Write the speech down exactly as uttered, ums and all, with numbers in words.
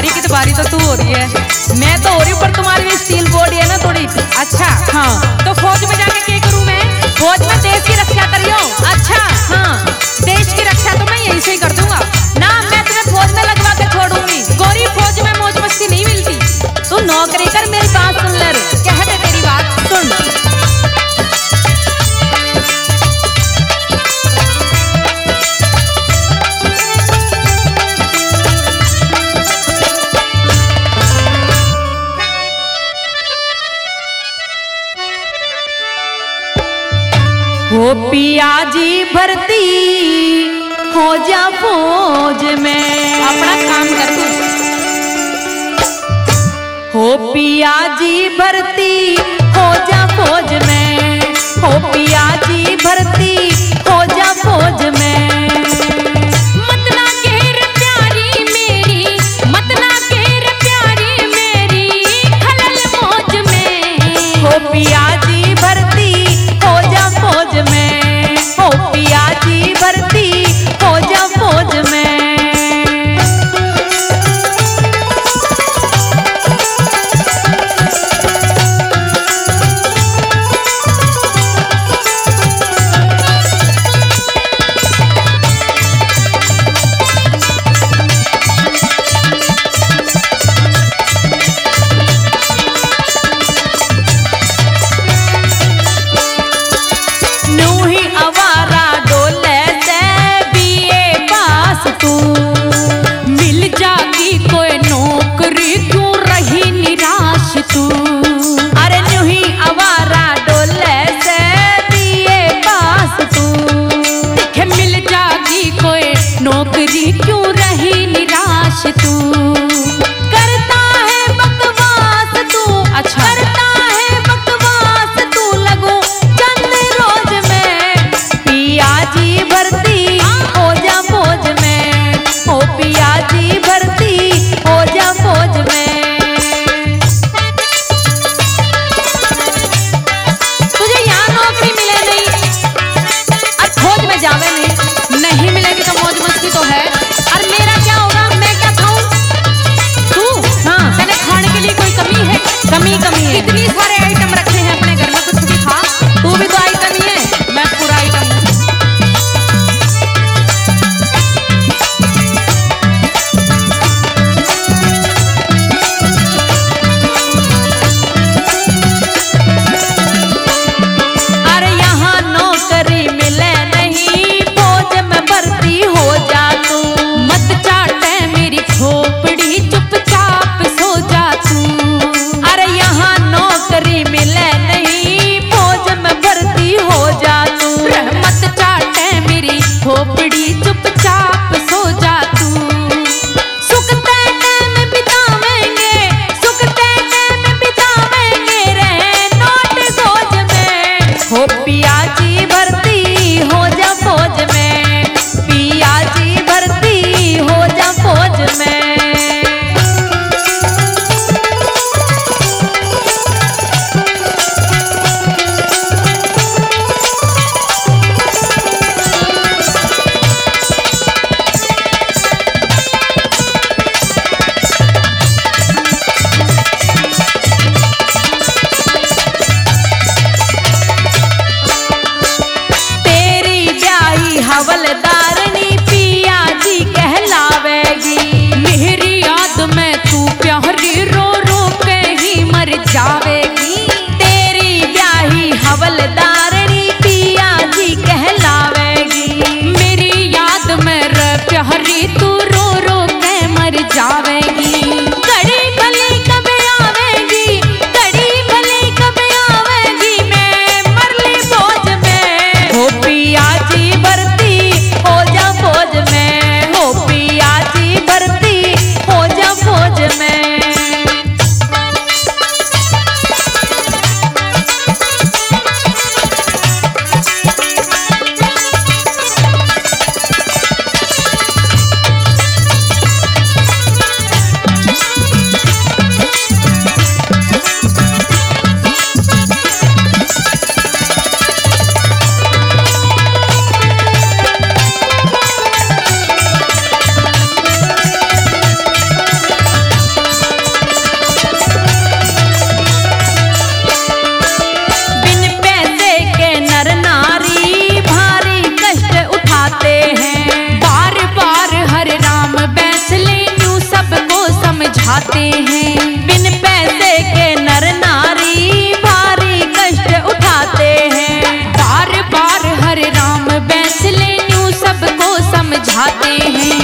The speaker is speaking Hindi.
शादी की तो बारी तो तू हो रही है, मैं तो हो रही हूँ, पर तुम्हारी भी स्टील बॉडी है ना थोड़ी। अच्छा हाँ, तो फौज में जाके क्या करूँ मैं? फौज में देश की रक्षा करियो। अच्छा हाँ, देश की रक्षा तो मैं यहीं से ही कर दूंगा ना, मैं तुम्हें फौज में लगवा के छोड़ूंगी। गोरी फौज में मौज मस्ती नहीं मिलती, तू नौकरी कर, मेरी बात सुन ले। कह दे तेरी बात सुन। हो पिया जी भर्ती हो जा फौज में, अपना काम कर तू। हो पिया जी भर्ती हो जा फौज में, हो पिया जी भर्ती हो जा फौज में। मत ना घेर प्यारी मेरी, मत ना घेर प्यारी मेरी खलल मौज में। हो पिया जी भर्ती हो जा फौज में, हो पिया जी भर्ती हो जा फौज में। नौकरी क्यों रही निराश तू, करता है बकवास तू। अच्छा करता है बकवास तू, लगो चंद रोज में। पिया जी भर्ती हो जा फौज में, हो पिया जी भर्ती हो जा फौज में। तुझे यहाँ नौकरी मिले नहीं और फौज में जावे नहीं, नहीं मिलेगी तो मौज मस्ती तो है। और मेरा क्या होगा, मैं क्या खाऊं? तू हाँ, तेरे खाने के लिए कोई कमी है? कमी कमी है, इतनी सारे आइटम रखे हैं अपने घर में, कुछ भी खा। तू भी तो आइटम ही है, मैं पूरा आइटम हूँ। अरे यहाँ नौकरी मिले नहीं, फौज में भर्ती हो जा तू। मत चाटे मेरी खोपड़ी, चुपचाप सो जा तू। अरे यहाँ नौकरी मिले नहीं, फौज में भर्ती हो जा तू। मत चाटे मेरी खोपड़ी, चुपचाप सो जा तू। सुखते टाइम बितावेंगे, सुखते टाइम बितावेंगे रे नोट गोज में। हो पिया जी भर्ती हो जा फौज में, पिया जी भर्ती हो जा फौज में। खाते हैं। बिन पैसे के नर नारी भारी कष्ट उठाते हैं। बार बार हरे राम बैसले न्यू सबको समझाते हैं।